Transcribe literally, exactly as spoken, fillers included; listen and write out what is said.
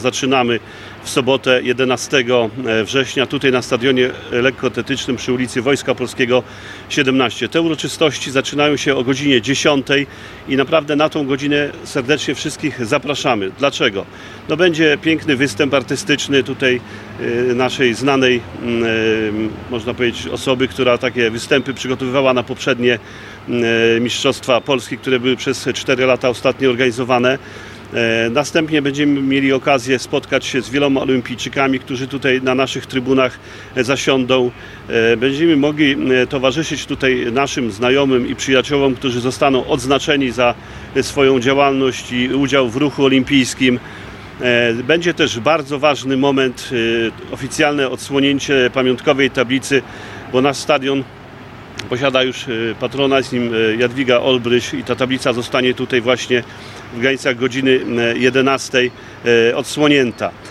Zaczynamy w sobotę jedenastego września tutaj na stadionie lekkoatletycznym przy ulicy Wojska Polskiego siedemnaście. Te uroczystości zaczynają się o godzinie dziesiątej i naprawdę na tą godzinę serdecznie wszystkich zapraszamy. Dlaczego? No będzie piękny występ artystyczny tutaj naszej znanej, można powiedzieć, osoby, która takie występy przygotowywała na poprzednie Mistrzostwa Polski, które były przez cztery lata ostatnio organizowane. Następnie będziemy mieli okazję spotkać się z wieloma olimpijczykami, którzy tutaj na naszych trybunach zasiądą. Będziemy mogli towarzyszyć tutaj naszym znajomym i przyjaciołom, którzy zostaną odznaczeni za swoją działalność i udział w ruchu olimpijskim. Będzie też bardzo ważny moment, oficjalne odsłonięcie pamiątkowej tablicy, bo nasz stadion posiada już patrona, jest nim Jadwiga Olbryś i ta tablica zostanie tutaj właśnie w granicach godziny jedenastej odsłonięta.